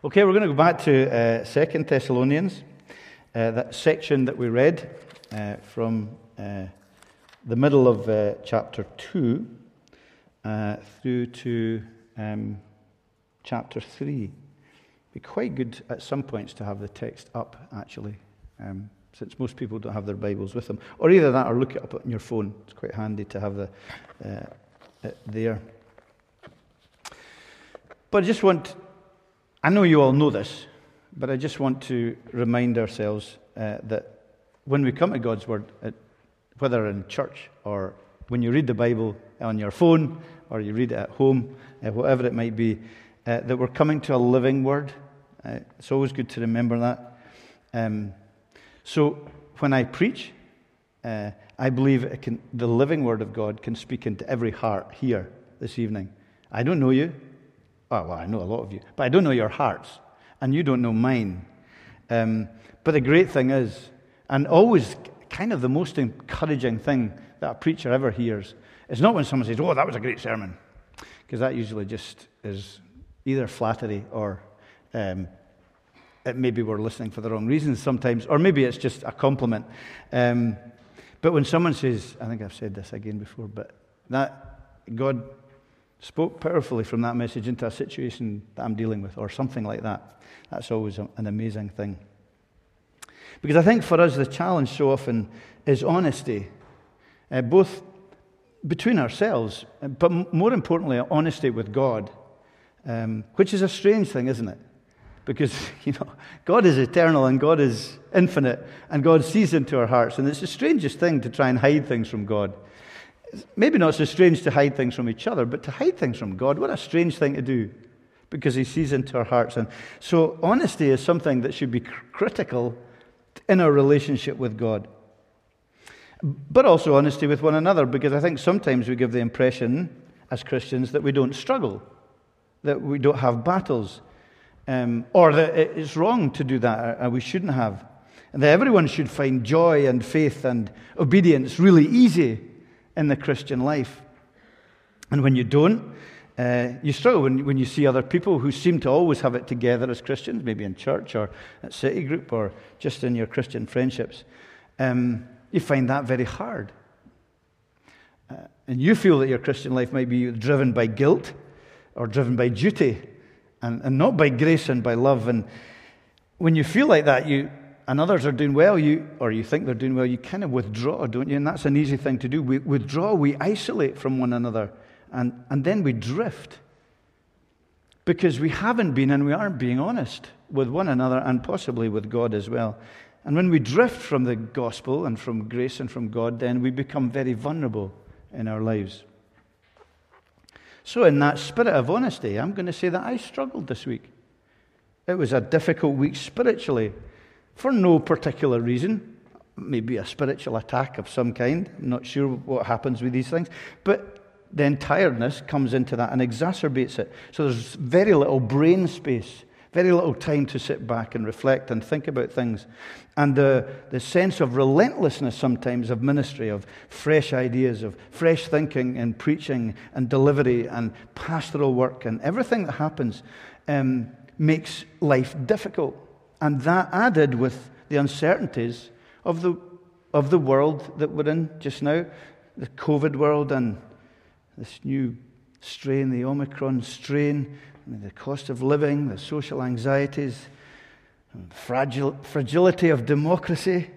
Okay, we're going to go back to 2 Thessalonians, that section that we read from the middle of chapter 2 through to chapter 3. It'd be quite good at some points to have the text up, actually, since most people don't have their Bibles with them. Or either that or look it up on your phone. It's quite handy to have it there. But I know you all know this, but I just want to remind ourselves that when we come to God's Word, whether in church or when you read the Bible on your phone or you read it at home, whatever it might be, that we're coming to a living Word. It's always good to remember that. So when I preach, I believe the living Word of God can speak into every heart here this evening. I don't know you. Oh, well, I know a lot of you, but I don't know your hearts, and you don't know mine. But the great thing is, and always kind of the most encouraging thing that a preacher ever hears, is not when someone says, "Oh, that was a great sermon," because that usually just is either flattery or maybe we're listening for the wrong reasons sometimes, or maybe it's just a compliment. But when someone says, I think I've said this again before, but that God spoke powerfully from that message into a situation that I'm dealing with, or something like that. That's always an amazing thing. Because I think for us the challenge so often is honesty, both between ourselves, but more importantly, honesty with God, which is a strange thing, isn't it? Because, God is eternal and God is infinite and God sees into our hearts, and it's the strangest thing to try and hide things from God. Maybe not so strange to hide things from each other, but to hide things from God, what a strange thing to do, because He sees into our hearts. And so honesty is something that should be critical in our relationship with God. But also honesty with one another, because I think sometimes we give the impression as Christians that we don't struggle, that we don't have battles, or that it's wrong to do that, and we shouldn't have. And that everyone should find joy and faith and obedience really easy in the Christian life. And when you don't, you struggle when you see other people who seem to always have it together as Christians, maybe in church or at City Group or just in your Christian friendships. You find that very hard. And you feel that your Christian life might be driven by guilt or driven by duty and not by grace and by love. And when you feel like that, and others are doing well, or you think they're doing well, you kind of withdraw, don't you? And that's an easy thing to do. We withdraw, we isolate from one another, and then we drift. Because we haven't been and we aren't being honest with one another and possibly with God as well. And when we drift from the gospel and from grace and from God, then we become very vulnerable in our lives. So in that spirit of honesty, I'm going to say that I struggled this week. It was a difficult week spiritually, for no particular reason, maybe a spiritual attack of some kind. I'm not sure what happens with these things. But then tiredness comes into that and exacerbates it. So there's very little brain space, very little time to sit back and reflect and think about things. And the sense of relentlessness sometimes of ministry, of fresh ideas, of fresh thinking and preaching and delivery and pastoral work and everything that happens makes life difficult. And that added with the uncertainties of the world that we're in just now, the COVID world and this new strain, the Omicron strain, the cost of living, the social anxieties, and fragility of democracy,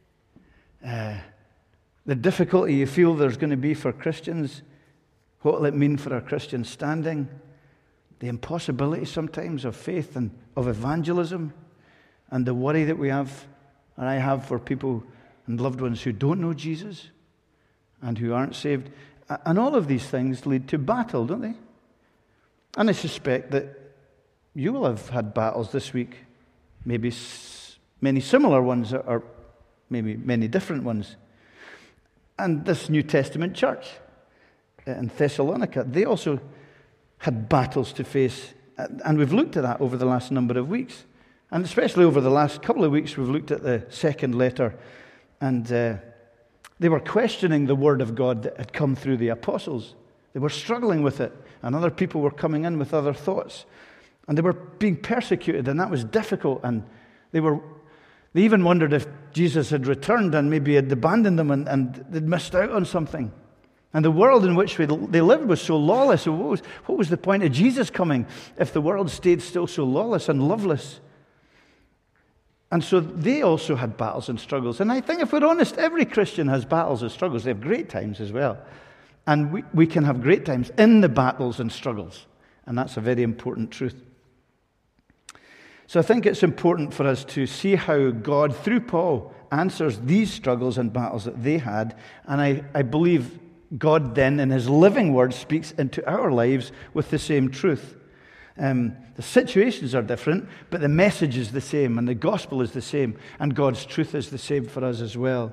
the difficulty you feel there's going to be for Christians, what will it mean for our Christian standing, the impossibility sometimes of faith and of evangelism, and the worry that we have, and I have for people and loved ones who don't know Jesus and who aren't saved. And all of these things lead to battle, don't they? And I suspect that you will have had battles this week, maybe many similar ones or maybe many different ones. And this New Testament church in Thessalonica, they also had battles to face. And we've looked at that over the last number of weeks. And especially over the last couple of weeks, we've looked at the second letter, and they were questioning the word of God that had come through the apostles. They were struggling with it, and other people were coming in with other thoughts. And they were being persecuted, and that was difficult. And they even wondered if Jesus had returned and maybe had abandoned them and they'd missed out on something. And the world in which they lived was so lawless. So what was the point of Jesus coming if the world stayed still so lawless and loveless? And so they also had battles and struggles. And I think if we're honest, every Christian has battles and struggles. They have great times as well. And we can have great times in the battles and struggles. And that's a very important truth. So I think it's important for us to see how God, through Paul, answers these struggles and battles that they had. And I believe God then, in his living word, speaks into our lives with the same truth. The situations are different, but the message is the same, and the gospel is the same, and God's truth is the same for us as well.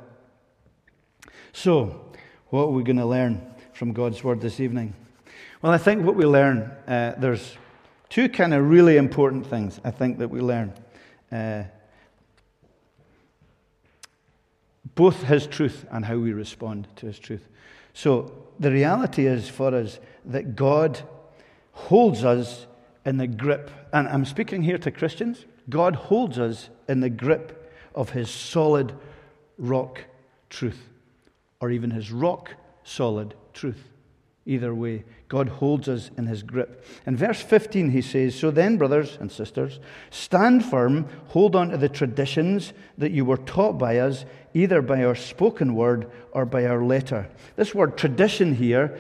So, what are we going to learn from God's word this evening? Well, I think what we learn, there's two kind of really important things I think that we learn. Both his truth and how we respond to his truth. So the reality is for us that God holds us in the grip, and I'm speaking here to Christians, God holds us in the grip of his solid rock truth, or even his rock solid truth. Either way, God holds us in his grip. In verse 15 he says, "So then, brothers and sisters, stand firm, hold on to the traditions that you were taught by us, either by our spoken word or by our letter." This word tradition here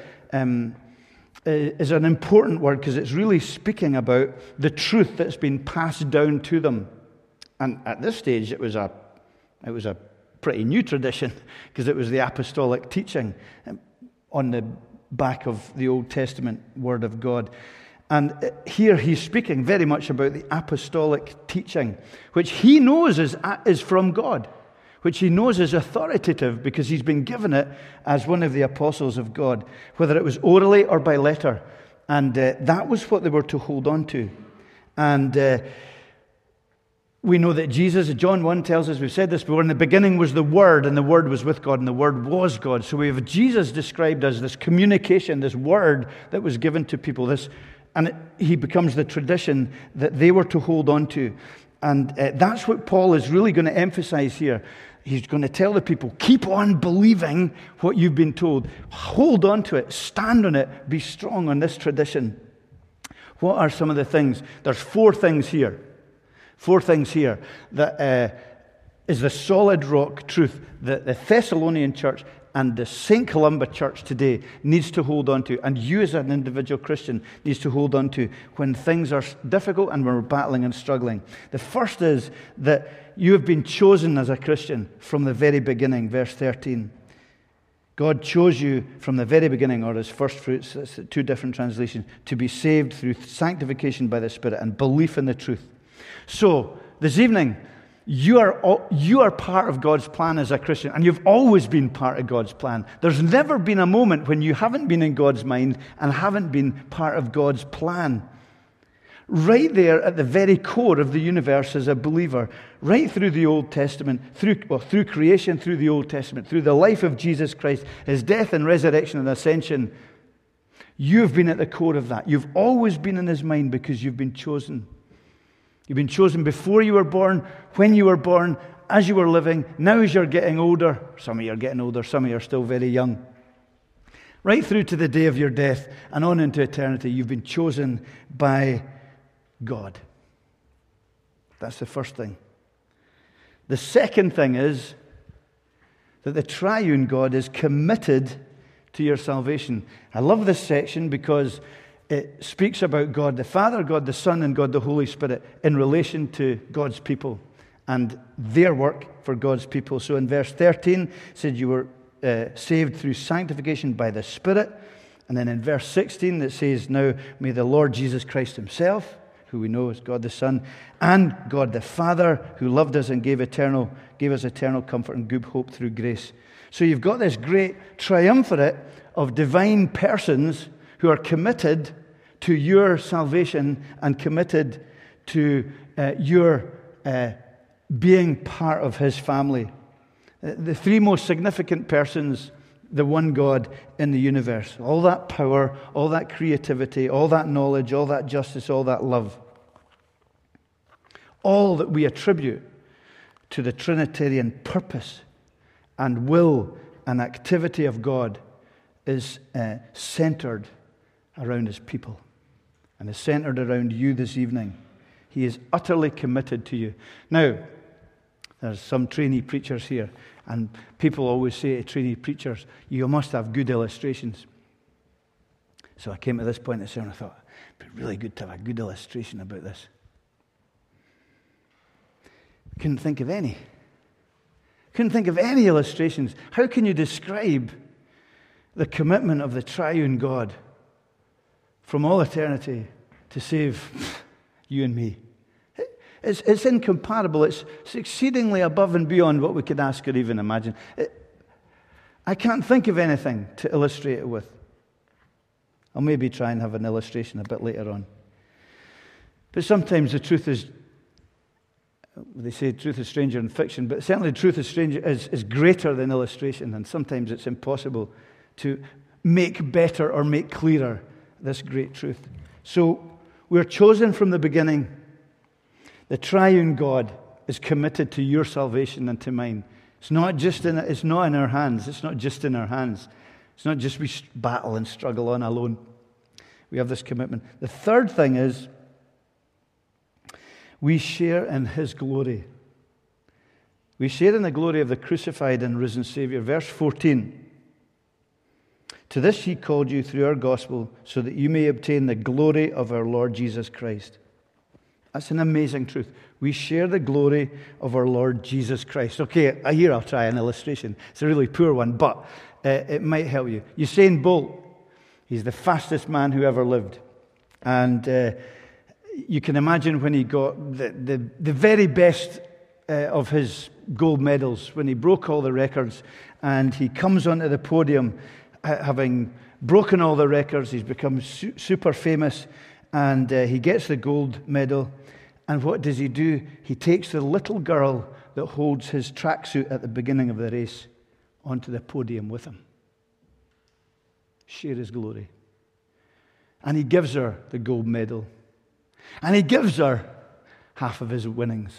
is an important word because it's really speaking about the truth that's been passed down to them. And at this stage it was a pretty new tradition because it was the apostolic teaching on the back of the Old Testament Word of God. And here he's speaking very much about the apostolic teaching, which he knows is from God, which he knows is authoritative because he's been given it as one of the apostles of God, whether it was orally or by letter. And that was what they were to hold on to. And we know that Jesus, John 1 tells us, we've said this before, in the beginning was the Word, and the Word was with God, and the Word was God. So we have Jesus described as this communication, this Word that was given to people, and he becomes the tradition that they were to hold on to. And that's what Paul is really going to emphasize here. He's going to tell the people, keep on believing what you've been told. Hold on to it. Stand on it. Be strong on this tradition. What are some of the things? There's four things here. Four things here that is the solid rock truth that the Thessalonian church and the St. Columba church today needs to hold on to, and you as an individual Christian needs to hold on to when things are difficult and when we're battling and struggling. The first is that you have been chosen as a Christian from the very beginning, verse 13. God chose you from the very beginning, or as first fruits, that's two different translations, to be saved through sanctification by the Spirit and belief in the truth. So, this evening, you are part of God's plan as a Christian, and you've always been part of God's plan. There's never been a moment when you haven't been in God's mind and haven't been part of God's plan. Right there at the very core of the universe as a believer, right through the Old Testament, through creation, through the Old Testament, through the life of Jesus Christ, his death and resurrection and ascension, you've been at the core of that. You've always been in his mind because you've been chosen. You've been chosen before you were born, when you were born, as you were living, now as you're getting older. Some of you are getting older, some of you are still very young. Right through to the day of your death and on into eternity, you've been chosen by God. That's the first thing. The second thing is that the triune God is committed to your salvation. I love this section because it speaks about God the Father, God the Son, and God the Holy Spirit in relation to God's people and their work for God's people. So in verse 13, it said you were saved through sanctification by the Spirit. And then in verse 16, it says, now may the Lord Jesus Christ himself, who we know as God the Son, and God the Father, who loved us and gave us eternal comfort and good hope through grace. So you've got this great triumvirate of divine persons who are committed to your salvation and committed to your being part of his family. The three most significant persons, the one God in the universe. All that power, all that creativity, all that knowledge, all that justice, all that love. All that we attribute to the Trinitarian purpose and will and activity of God is centered around His people and is centered around you this evening. He is utterly committed to you. Now, there's some trainee preachers here, and people always say to trainee preachers, you must have good illustrations. So I came to this point in the sermon, I thought, it'd be really good to have a good illustration about this. Couldn't think of any. Couldn't think of any illustrations. How can you describe the commitment of the triune God from all eternity to save you and me? It's incomparable. It's exceedingly above and beyond what we could ask or even imagine. I can't think of anything to illustrate it with. I'll maybe try and have an illustration a bit later on. But sometimes the truth is, they say truth is stranger than fiction, but certainly truth is greater than illustration, and sometimes it's impossible to make better or make clearer this great truth. So we're chosen from the beginning. The triune God is committed to your salvation and to mine. It's not in our hands. It's not just in our hands. It's not just we battle and struggle on alone. We have this commitment. The third thing is we share in His glory. We share in the glory of the crucified and risen Savior. Verse 14. To this He called you through our gospel, so that you may obtain the glory of our Lord Jesus Christ. That's an amazing truth. We share the glory of our Lord Jesus Christ. Okay, here I'll try an illustration. It's a really poor one, but it might help you. Usain Bolt, he's the fastest man who ever lived. And you can imagine when he got the very best of his gold medals, when he broke all the records, and he comes onto the podium having broken all the records. He's become super famous, and he gets the gold medal. And what does he do? He takes the little girl that holds his tracksuit at the beginning of the race onto the podium with him. Share his glory. And he gives her the gold medal. And he gives her half of his winnings.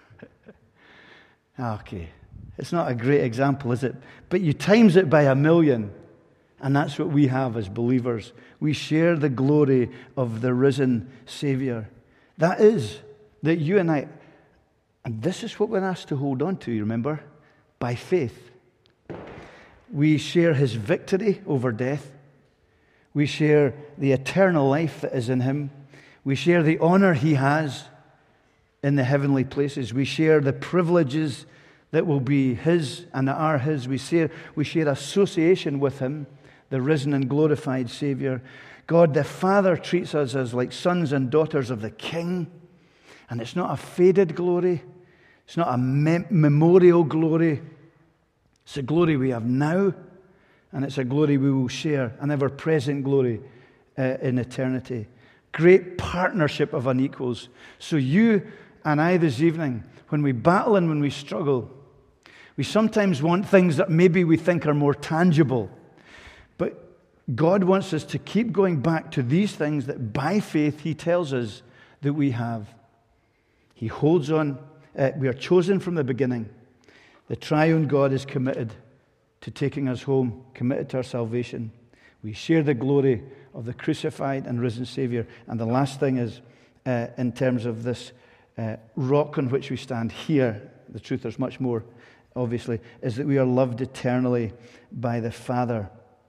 Okay. It's not a great example, is it? But you times it by 1,000,000, and that's what we have as believers. We share the glory of the risen Savior. That is, that you and I, and this is what we're asked to hold on to, you remember? By faith. We share His victory over death. We share the eternal life that is in Him. We share the honor He has in the heavenly places. We share the privileges that will be His and that are His. We share association with Him, the risen and glorified Savior. God the Father treats us as like sons and daughters of the King. And it's not a faded glory. It's not a memorial glory. It's a glory we have now. And it's a glory we will share, an ever-present glory in eternity. Great partnership of unequals. So you and I this evening, when we battle and when we struggle, we sometimes want things that maybe we think are more tangible. But God wants us to keep going back to these things that by faith He tells us that we have. He holds on. We are chosen from the beginning. The triune God is committed to taking us home, committed to our salvation. We share the glory of the crucified and risen Savior. And the last thing is, in terms of this rock on which we stand here, the truth, there's much more, obviously, is that we are loved eternally by the Father.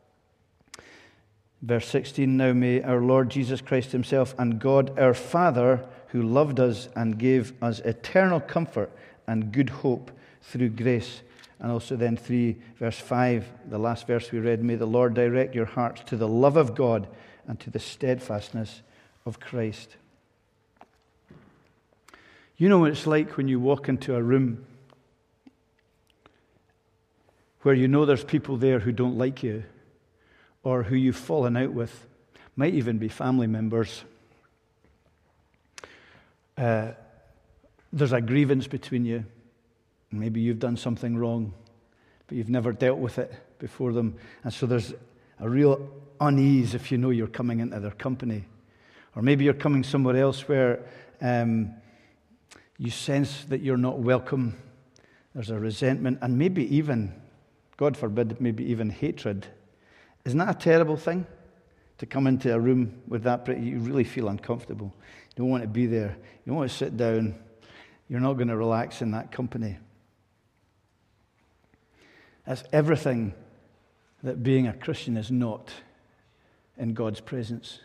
Verse 16, now may our Lord Jesus Christ Himself and God our Father, who loved us and gave us eternal comfort and good hope through grace. And also then verse 5, the last verse we read, may the Lord direct your hearts to the love of God and to the steadfastness of Christ. You know what it's like when you walk into a room where you know there's people there who don't like you or who you've fallen out with, might even be family members. There's a grievance between you. Maybe you've done something wrong, but you've never dealt with it before them. And so there's a real unease if you know you're coming into their company. Or maybe you're coming somewhere else where You sense that you're not welcome. There's a resentment and maybe even, God forbid, maybe even hatred. Isn't that a terrible thing? To come into a room with that, you really feel uncomfortable. You don't want to be there. You don't want to sit down. You're not going to relax in that company. That's everything that being a Christian is not in God's presence.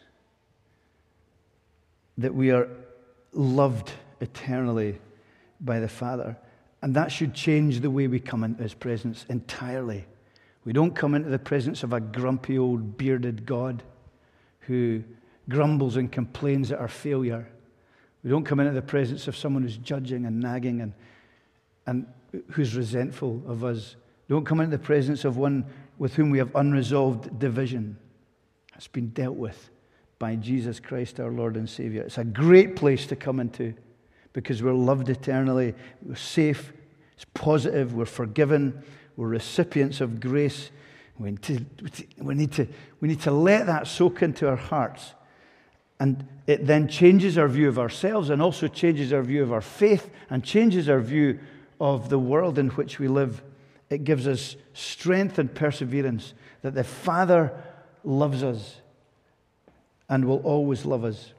That we are loved eternally by the Father. And that should change the way we come into His presence entirely. We don't come into the presence of a grumpy old bearded God who grumbles and complains at our failure. We don't come into the presence of someone who's judging and nagging and who's resentful of us. We don't come into the presence of one with whom we have unresolved division. That's been dealt with by Jesus Christ, our Lord and Savior. It's a great place to come into because we're loved eternally, we're safe, it's positive, we're forgiven, we're recipients of grace. We need to let that soak into our hearts. And it then changes our view of ourselves and also changes our view of our faith and changes our view of the world in which we live. It gives us strength and perseverance that the Father loves us and will always love us.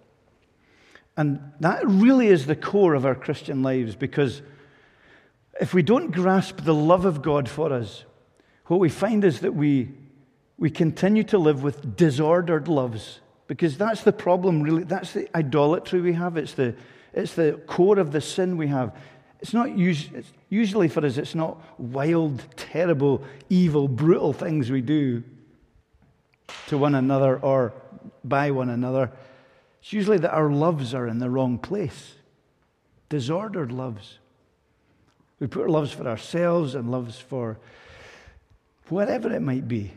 And that really is the core of our Christian lives, because if we don't grasp the love of God for us, what we find is that we continue to live with disordered loves, because that's the problem, really. That's the idolatry we have. It's the core of the sin we have. It's not usually for us, it's not wild, terrible, evil, brutal things we do to one another or by one another. It's usually that our loves are in the wrong place. Disordered loves. We put our loves for ourselves and loves for whatever it might be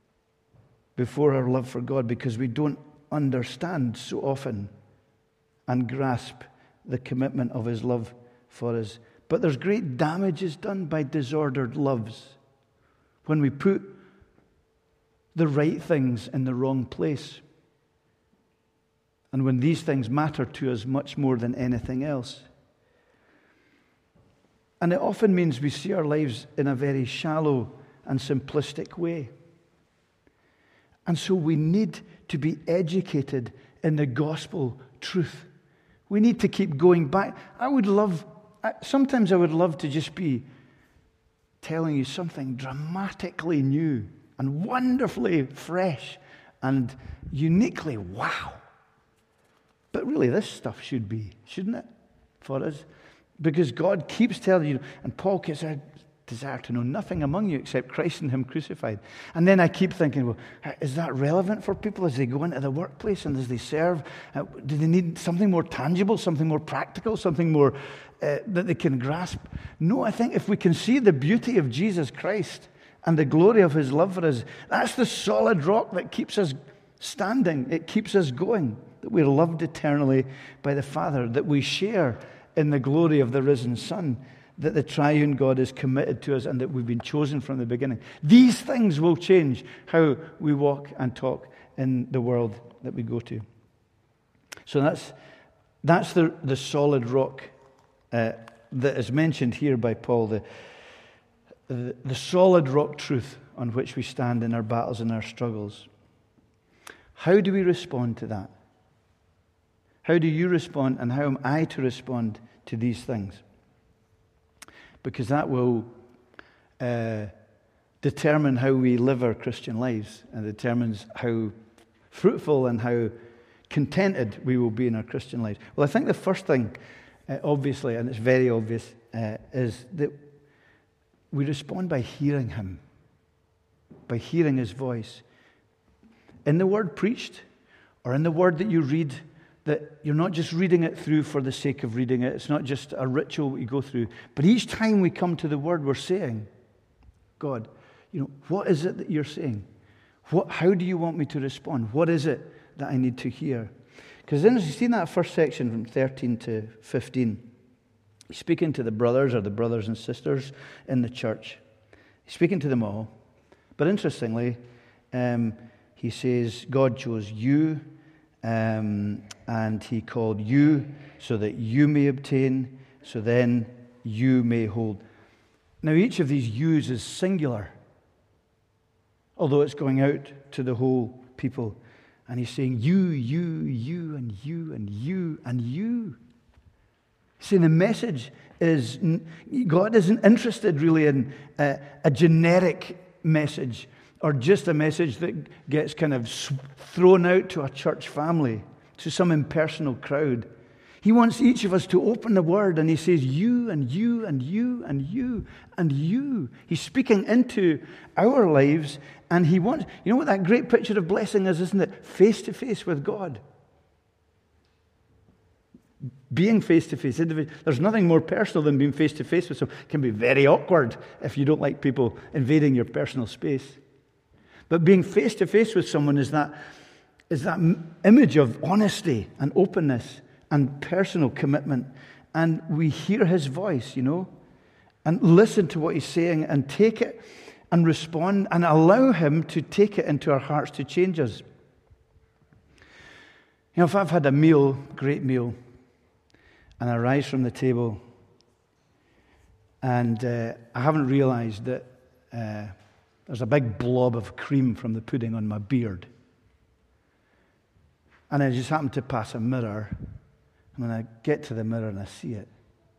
before our love for God, because we don't understand so often and grasp the commitment of His love for us. But there's great damage is done by disordered loves when we put the right things in the wrong place. And when these things matter to us much more than anything else. And it often means we see our lives in a very shallow and simplistic way. And so we need to be educated in the gospel truth. We need to keep going back. Sometimes I would love to just be telling you something dramatically new and wonderfully fresh and uniquely wow. But really, this stuff should be, shouldn't it, for us? Because God keeps telling you, and Paul gets, I desire to know nothing among you except Christ and Him crucified. And then I keep thinking, well, is that relevant for people as they go into the workplace and as they serve? Do they need something more tangible, something more practical, something more that they can grasp? No, I think if we can see the beauty of Jesus Christ and the glory of His love for us, that's the solid rock that keeps us standing. It keeps us going. That we're loved eternally by the Father, that we share in the glory of the risen Son, that the triune God is committed to us and that we've been chosen from the beginning. These things will change how we walk and talk in the world that we go to. So that's the solid rock that is mentioned here by Paul, the solid rock truth on which we stand in our battles and our struggles. How do we respond to that? How do you respond, and how am I to respond to these things? Because that will determine how we live our Christian lives and determines how fruitful and how contented we will be in our Christian lives. Well, I think the first thing, obviously, and it's very obvious, is that we respond by hearing Him, by hearing His voice. In the word preached, or in the word that you read, that you're not just reading it through for the sake of reading it. It's not just a ritual we go through. But each time we come to the word, we're saying, God, what is it that you're saying? How do you want me to respond? What is it that I need to hear? Because then, as you see in that first section from 13 to 15, he's speaking to the brothers or the brothers and sisters in the church. He's speaking to them all. But interestingly, he says, God chose you, and He called you so that you may obtain so then you may hold. Now, each of these yous is singular, although it's going out to the whole people. And he's saying, you, and you, and you, and you. See, the message is, God isn't interested really in a generic message or just a message that gets kind of thrown out to a church family, to some impersonal crowd. He wants each of us to open the Word, and he says, you, and you, and you, and you, and you. He's speaking into our lives, and he wants, you know what that great picture of blessing is, isn't it? Face to face with God. Being face to face. There's nothing more personal than being face to face with someone. It can be very awkward if you don't like people invading your personal space. But being face to face with someone is that image of honesty and openness and personal commitment. And we hear his voice, and listen to what he's saying and take it and respond and allow him to take it into our hearts to change us. If I've had a meal, great meal, and I rise from the table and I haven't realized that there's a big blob of cream from the pudding on my beard, and I just happen to pass a mirror, and when I get to the mirror and I see it,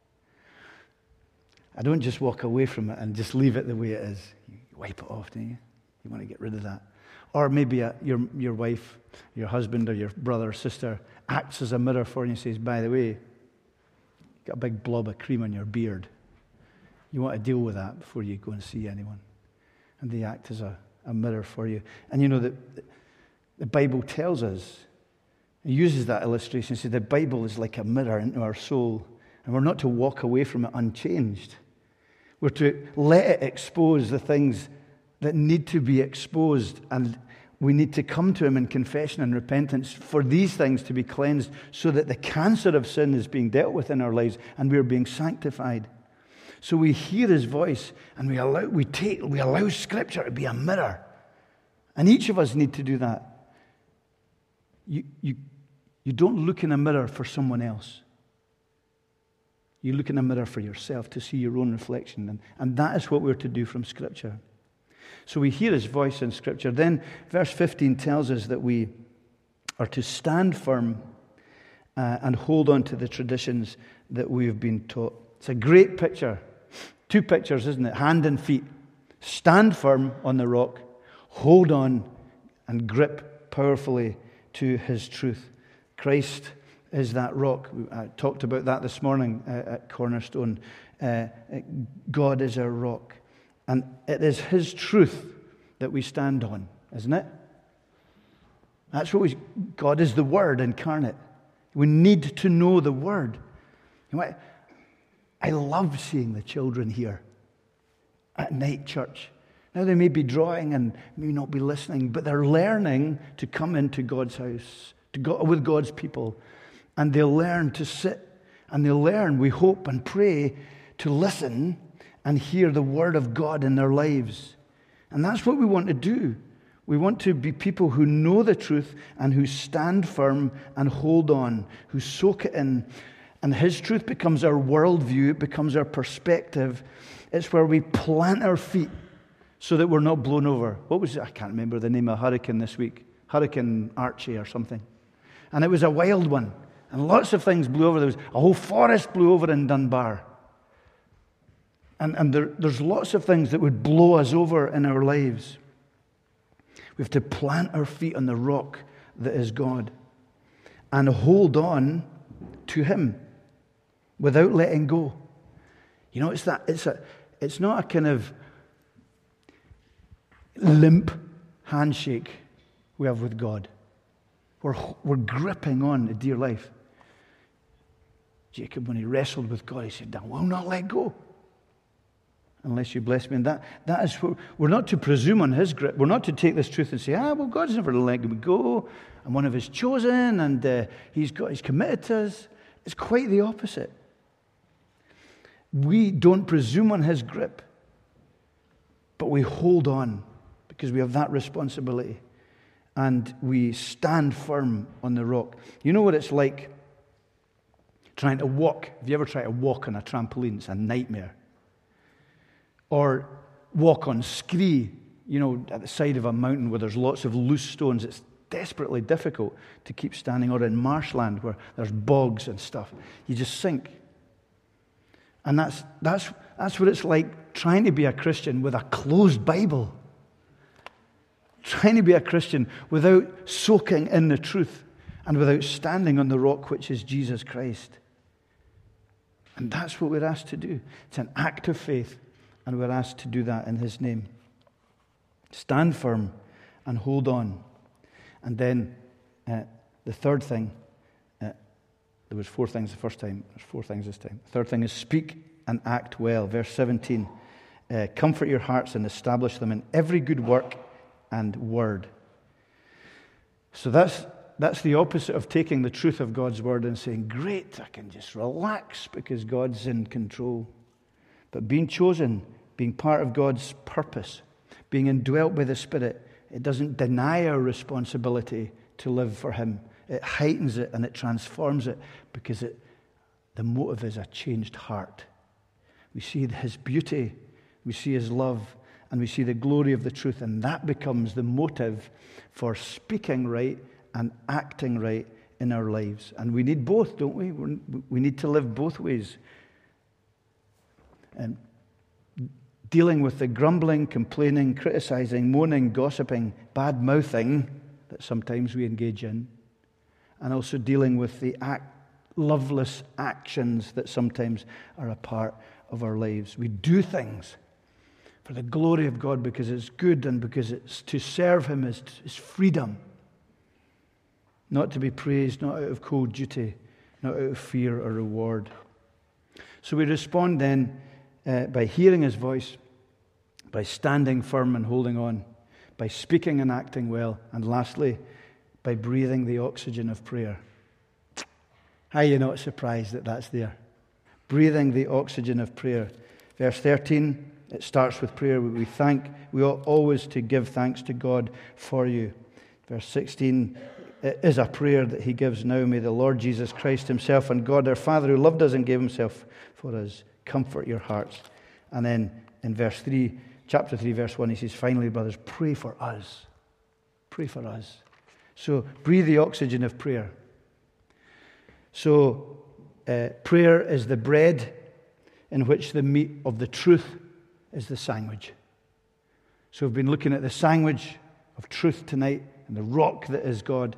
I don't just walk away from it and just leave it the way it is. You wipe it off, don't you? You want to get rid of that. Or maybe your wife, your husband, or your brother or sister acts as a mirror for you and says, by the way, you've got a big blob of cream on your beard. You want to deal with that before you go and see anyone. And they act as a mirror for you. And the Bible tells us, it uses that illustration, says the Bible is like a mirror into our soul, and we're not to walk away from it unchanged. We're to let it expose the things that need to be exposed, and we need to come to him in confession and repentance for these things to be cleansed, so that the cancer of sin is being dealt with in our lives and we're being sanctified. So we hear his voice, and we allow Scripture to be a mirror. And each of us need to do that. You don't look in a mirror for someone else. You look in a mirror for yourself to see your own reflection. And that is what we're to do from Scripture. So we hear his voice in Scripture. Then verse 15 tells us that we are to stand firm and hold on to the traditions that we've been taught. It's a great picture. Two pictures, isn't it? Hand and feet. Stand firm on the rock. Hold on and grip powerfully to his truth. Christ is that rock. I talked about that this morning at Cornerstone. God is our rock. And it is his truth that we stand on, isn't it? That's what God is the Word incarnate. We need to know the Word. I love seeing the children here at night church. Now they may be drawing and may not be listening, but they're learning to come into God's house, to go with God's people. And they'll learn to sit, and they'll learn, we hope and pray, to listen and hear the Word of God in their lives. And that's what we want to do. We want to be people who know the truth and who stand firm and hold on, who soak it in. And his truth becomes our worldview, it becomes our perspective. It's where we plant our feet so that we're not blown over. What was it? I can't remember the name of a hurricane this week. Hurricane Archie or something. And it was a wild one. And lots of things blew over. There was a whole forest blew over in Dunbar. And there's lots of things that would blow us over in our lives. We have to plant our feet on the rock that is God and hold on to him without letting go. It's not a kind of limp handshake we have with God. We're gripping on a dear life. Jacob, when he wrestled with God, he said, I will not let go unless you bless me. And that is what we're not to presume on his grip. We're not to take this truth and say, God's never let me go. I'm one of his chosen, and he's committed to us. It's quite the opposite. We don't presume on his grip, but we hold on because we have that responsibility, and we stand firm on the rock. You know what it's like Trying to walk. Have you ever tried to walk on a trampoline? It's a nightmare. Or walk on scree, at the side of a mountain where there's lots of loose stones. It's desperately difficult to keep standing. Or in marshland where there's bogs and stuff. You just sink. And that's what it's like trying to be a Christian with a closed Bible. Trying to be a Christian without soaking in the truth and without standing on the rock which is Jesus Christ. And that's what we're asked to do. It's an act of faith, and we're asked to do that in His name. Stand firm and hold on. And then the third thing, there was 4 things the first time, there's 4 things this time. The third thing is speak and act well. Verse 17, comfort your hearts and establish them in every good work and word. So that's the opposite of taking the truth of God's word and saying, great, I can just relax because God's in control. But being chosen, being part of God's purpose, being indwelt by the Spirit, it doesn't deny our responsibility to live for Him. It heightens it and it transforms it because the motive is a changed heart. We see His beauty, we see His love, and we see the glory of the truth, and that becomes the motive for speaking right and acting right in our lives. And we need both, don't we? We need to live both ways. And dealing with the grumbling, complaining, criticizing, moaning, gossiping, bad-mouthing that sometimes we engage in, and also dealing with the loveless actions that sometimes are a part of our lives. We do things for the glory of God because it's good and because it's to serve Him is freedom. Not to be praised, not out of cold duty, not out of fear or reward. So we respond then by hearing His voice, by standing firm and holding on, by speaking and acting well, and lastly, by breathing the oxygen of prayer. How are you not surprised that that's there? Breathing the oxygen of prayer. Verse 13, it starts with prayer. We ought always to give thanks to God for you. Verse 16, it is a prayer that He gives now. May the Lord Jesus Christ Himself and God our Father who loved us and gave Himself for us comfort your hearts. And then in verse 3, chapter 3, verse 1, he says, finally, brothers, pray for us. Pray for us. So breathe the oxygen of prayer. So prayer is the bread in which the meat of the truth is the sandwich. So we've been looking at the sandwich of truth tonight and the rock that is God.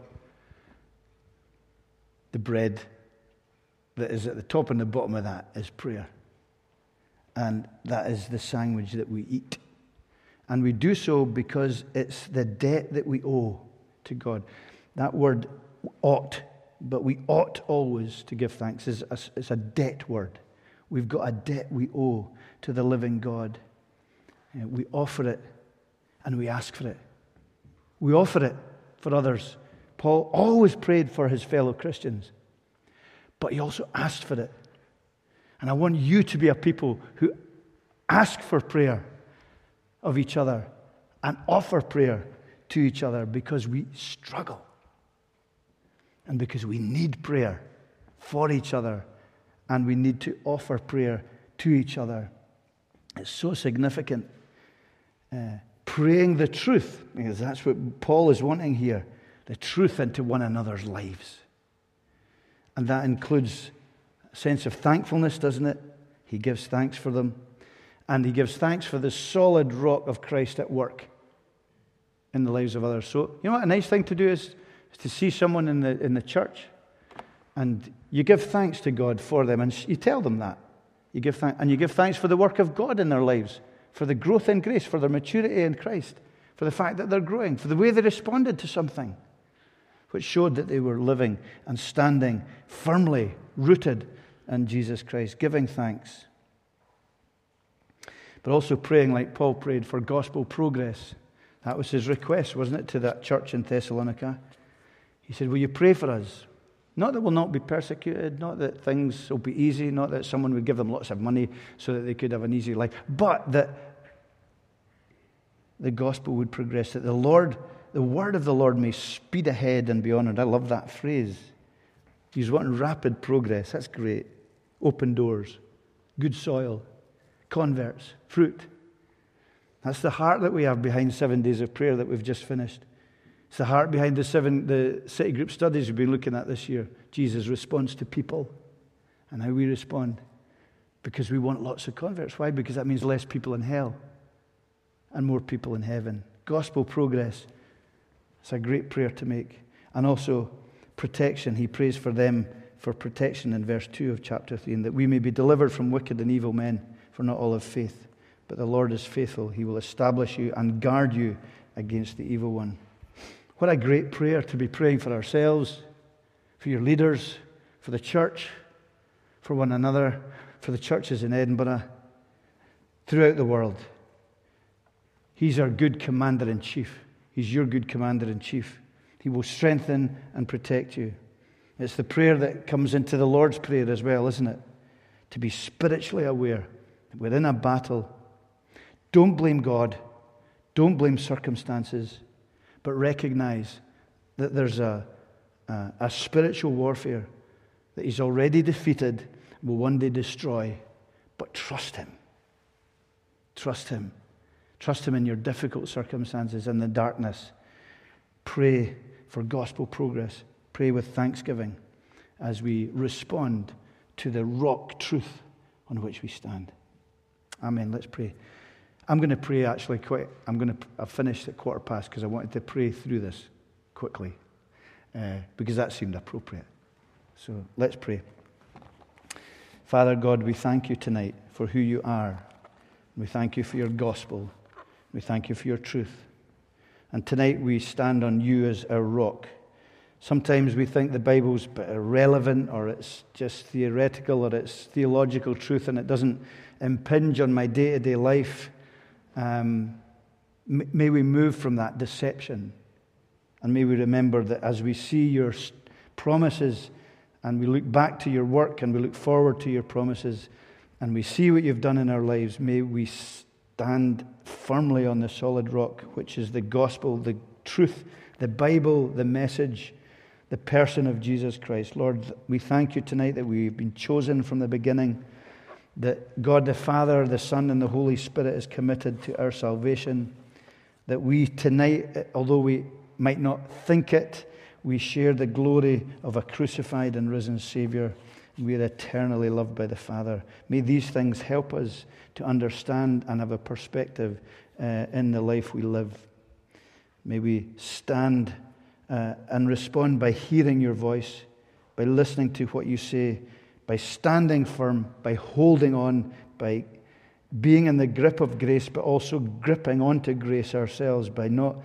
The bread that is at the top and the bottom of that is prayer. And that is the sandwich that we eat. And we do so because it's the debt that we owe to God. That word ought, but we ought always to give thanks. It's a debt word. We've got a debt we owe to the living God. We offer it and we ask for it. We offer it for others. Paul always prayed for his fellow Christians, but he also asked for it. And I want you to be a people who ask for prayer of each other and offer prayer to each other because we struggle and because we need prayer for each other and we need to offer prayer to each other. It's so significant. Praying the truth, because that's what Paul is wanting here, the truth into one another's lives. And that includes a sense of thankfulness, doesn't it? He gives thanks for them. And he gives thanks for the solid rock of Christ at work in the lives of others. So, you know what a nice thing to do is to see someone in the church and you give thanks to God for them and you tell them that. You give thanks for the work of God in their lives, for the growth in grace, for their maturity in Christ, for the fact that they're growing, for the way they responded to something, which showed that they were living and standing firmly rooted in Jesus Christ, giving thanks. But also praying like Paul prayed for gospel progress. That was his request, wasn't it, to that church in Thessalonica? He said, will you pray for us? Not that we'll not be persecuted, not that things will be easy, not that someone would give them lots of money so that they could have an easy life, but that the gospel would progress, that the word of the Lord may speed ahead and be honored. I love that phrase. He's wanting rapid progress. That's great. Open doors, good soil, converts, fruit. That's the heart that we have behind 7 days of prayer that we've just finished. It's the heart behind the city group studies we've been looking at this year. Jesus' response to people and how we respond. Because we want lots of converts. Why? Because that means less people in hell and more people in heaven. Gospel progress. It's a great prayer to make. And also protection. He prays for them for protection in verse 2 of chapter 3. And that we may be delivered from wicked and evil men, for not all have faith. But the Lord is faithful. He will establish you and guard you against the evil one. What a great prayer to be praying for ourselves, for your leaders, for the church, for one another, for the churches in Edinburgh, throughout the world. He's our good commander-in-chief. He's your good commander-in-chief. He will strengthen and protect you. It's the prayer that comes into the Lord's Prayer as well, isn't it? To be spiritually aware that we're in a battle. Don't blame God. Don't blame circumstances. But recognize that there's a spiritual warfare that He's already defeated, will one day destroy. But trust Him. Trust Him. Trust Him in your difficult circumstances, in the darkness. Pray for gospel progress. Pray with thanksgiving as we respond to the rock truth on which we stand. Amen. Let's pray. I'm going to pray actually quick. I've finished at past because I wanted to pray through this quickly because that seemed appropriate. So let's pray. Father God, we thank you tonight for who you are. We thank you for your gospel. We thank you for your truth. And tonight we stand on you as our rock. Sometimes we think the Bible's irrelevant, or it's just theoretical, or it's theological truth, and it doesn't impinge on my day-to-day life. May we move from that deception, and may we remember that as we see your promises, and we look back to your work, and we look forward to your promises, and we see what you've done in our lives, may we stand firmly on the solid rock, which is the gospel, the truth, the Bible, the message, the person of Jesus Christ. Lord, we thank you tonight that we've been chosen from the beginning, that God the Father, the Son, and the Holy Spirit is committed to our salvation, that we tonight, although we might not think it, we share the glory of a crucified and risen Savior. We are eternally loved by the Father. May these things help us to understand and have a perspective in the life we live. May we stand and respond by hearing your voice, by listening to what you say, by standing firm, by holding on, by being in the grip of grace, but also gripping onto grace ourselves, by not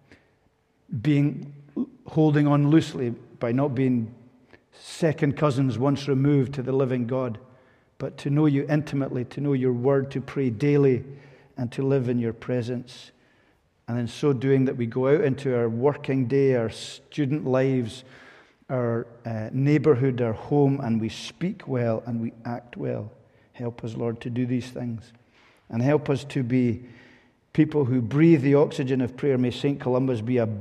holding on loosely, by not being second cousins once removed to the living God, but to know you intimately, to know your word, to pray daily, and to live in your presence. And in so doing that we go out into our working day, our student lives, our neighborhood, our home, and we speak well and we act well. Help us, Lord, to do these things. And help us to be people who breathe the oxygen of prayer. May St. Columba's be a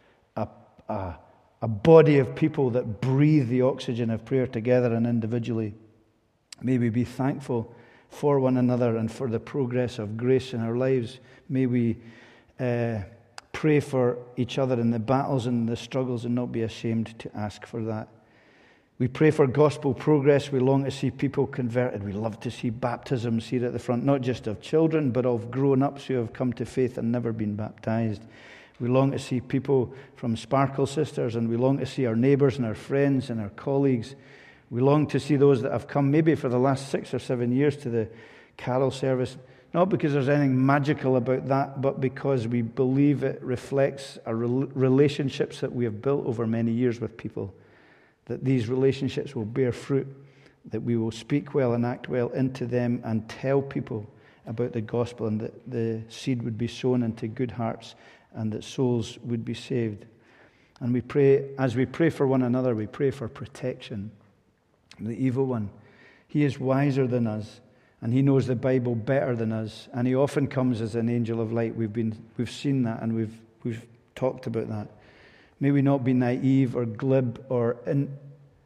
body of people that breathe the oxygen of prayer together and individually. May we be thankful for one another and for the progress of grace in our lives. May we pray for each other in the battles and the struggles and not be ashamed to ask for that. We pray for gospel progress. We long to see people converted. We love to see baptisms here at the front, not just of children, but of grown-ups who have come to faith and never been baptized. We long to see people from Sparkle Sisters, and we long to see our neighbours and our friends and our colleagues. We long to see those that have come maybe for the last 6 or 7 years to the carol service, not because there's anything magical about that, but because we believe it reflects our relationships that we have built over many years with people, that these relationships will bear fruit, that we will speak well and act well into them and tell people about the gospel, and that the seed would be sown into good hearts and that souls would be saved. And we pray, as we pray for one another, we pray for protection. The evil one, he is wiser than us, and he knows the Bible better than us, and he often comes as an angel of light. We've seen that, and we've talked about that. May we not be naive or glib or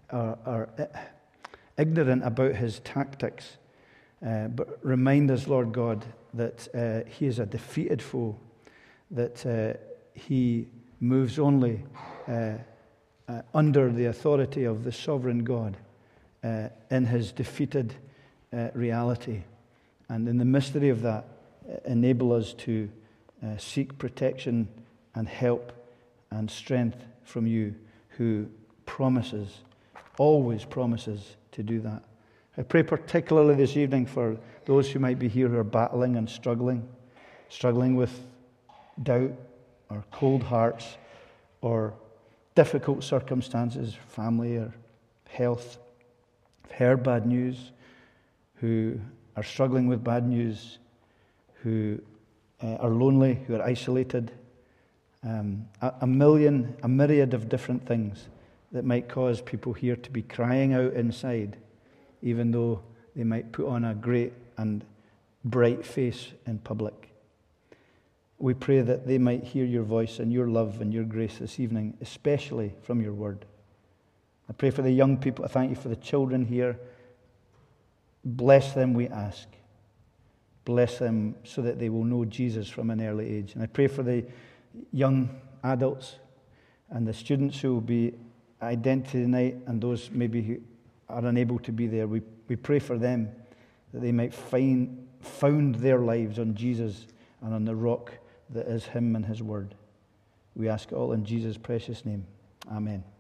are ignorant about his tactics. But remind us, Lord God, that he is a defeated foe, that he moves only under the authority of the sovereign God in his defeated reality. And in the mystery of that, enable us to seek protection and help and strength from you, who promises, always promises to do that. I pray particularly this evening for those who might be here who are battling and struggling with doubt or cold hearts or difficult circumstances, family or health, heard bad news, who are struggling with bad news, who are lonely, who are isolated, a myriad of different things that might cause people here to be crying out inside, even though they might put on a great and bright face in public. We pray that they might hear your voice and your love and your grace this evening, especially from your word. I pray for the young people. I thank you for the children here. Bless them, we ask. Bless them so that they will know Jesus from an early age. And I pray for the young adults and the students who will be identity night and those maybe who are unable to be there. We pray for them that they might found their lives on Jesus and on the rock that is him and his word. We ask it all in Jesus' precious name. Amen.